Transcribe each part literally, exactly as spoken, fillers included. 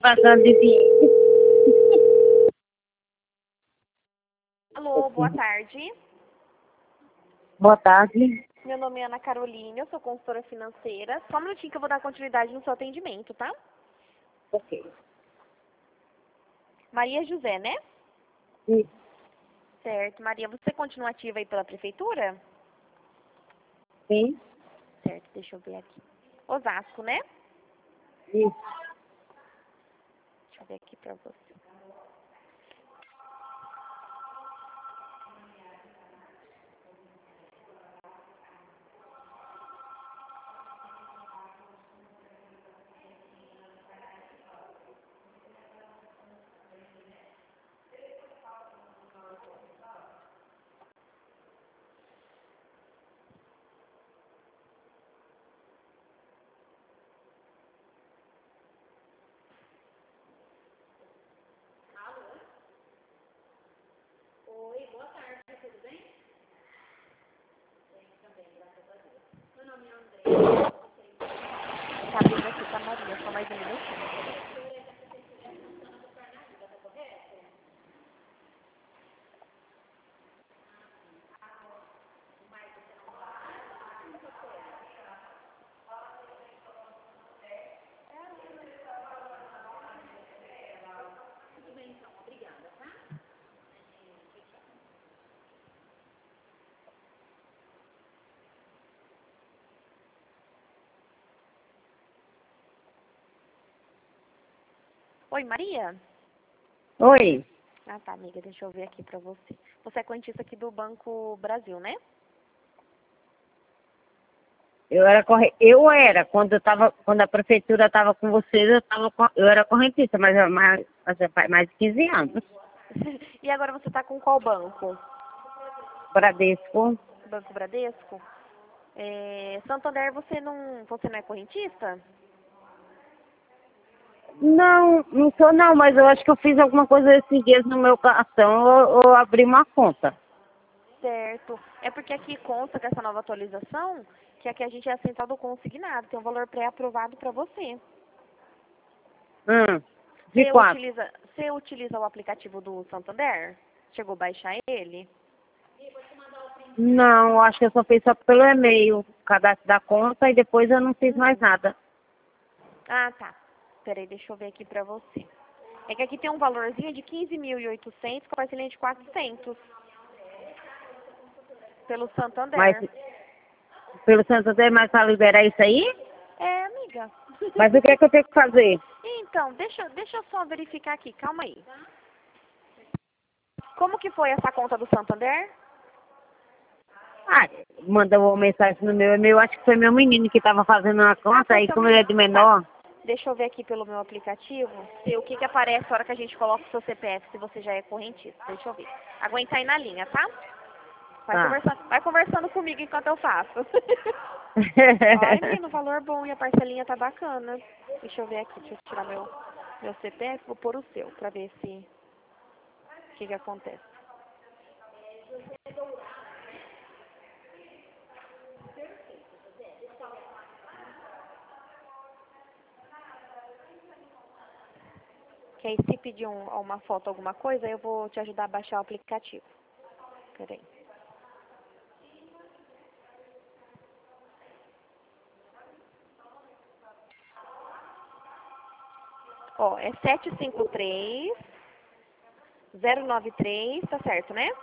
Passando de dia. Alô, boa tarde. Boa tarde. Meu nome é Ana Carolina, eu sou consultora financeira. Só um minutinho que eu vou dar continuidade no seu atendimento, tá? Ok. Maria José, né? Isso. Certo. Maria, você continua ativa aí pela prefeitura? Sim. Certo, deixa eu ver aqui. Osasco, né? Isso. Deixa eu ver aqui pra você. Tá abrindo aqui pra Maria, só mais um minutinho. Oi, Maria? Oi. Ah, tá, amiga, deixa eu ver aqui pra você. Você é correntista aqui do Banco Brasil, né? Eu era corre... eu era quando eu tava, quando a prefeitura estava com vocês, eu tava com... eu era correntista, mas é mais, mas é faz mais de quinze anos. E agora você tá com qual banco? Bradesco. Banco Bradesco? É, Santander, você não, você não é correntista? Não, não sou não, mas eu acho que eu fiz alguma coisa esses dias no meu cartão, ou, ou abri uma conta. Certo. É porque aqui consta com essa nova atualização que aqui a gente é a central do consignado, tem um valor pré-aprovado para você. Hum. De Você quanto? utiliza, você utiliza o aplicativo do Santander? Chegou a baixar ele? Não, acho que eu só fiz só pelo e-mail, cadastro da conta e depois eu não fiz mais Hum. nada. Ah, tá. Peraí, deixa eu ver aqui pra você. É que aqui tem um valorzinho de quinze mil e oitocentos com parcelinha de quatrocentos pelo Mas Santander. pelo Santander, mas para liberar isso aí? É, amiga. Mas o que é que eu tenho que fazer? Então, deixa, deixa eu só verificar aqui, calma aí. Como que foi essa conta do Santander? Ah, mandou uma mensagem no meu e-mail, acho que foi meu menino que estava fazendo uma Ah, conta, foi aí seu como ele é menino. de Tá. menor, Deixa eu ver aqui pelo meu aplicativo se o que que aparece na hora que a gente coloca o seu C P F, se você já é correntista. Deixa eu ver. Aguenta aí na linha, tá? Vai tá. conversando, vai conversando comigo enquanto eu faço. Ai, menino, valor bom e a parcelinha tá bacana. Deixa eu ver aqui, deixa eu tirar meu, meu C P F, vou pôr o seu, pra ver se o que que acontece. Que aí se pedir um, uma foto, alguma coisa, eu vou te ajudar a baixar o aplicativo. Peraí. Ó, é sete cinco três, zero nove três, tá certo, né?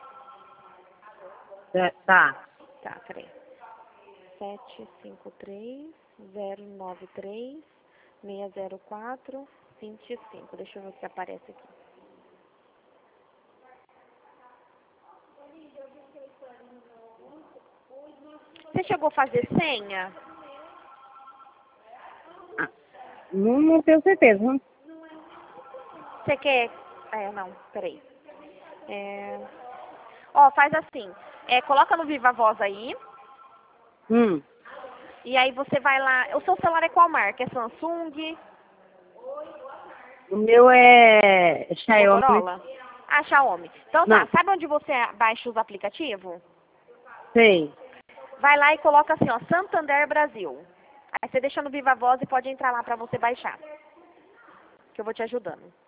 É, tá. Tá, peraí. sete cinco três, zero nove três, seis zero quatro, vinte e cinco. Deixa eu ver o que aparece aqui. Você chegou a fazer senha? Ah, não, não tenho certeza. Hum. Você quer... É, não, peraí. É... Ó, faz assim. É, coloca no Viva Voz aí. Hum. E aí você vai lá... O seu celular é qual marca? É Samsung? O meu é Xiaomi. Motorola? Ah, Xiaomi. Então tá, Não, sabe onde você baixa os aplicativos? sei. Vai lá e coloca assim, ó, Santander Brasil. Aí você deixa no Viva Voz e pode entrar lá pra você baixar. que eu vou te ajudando.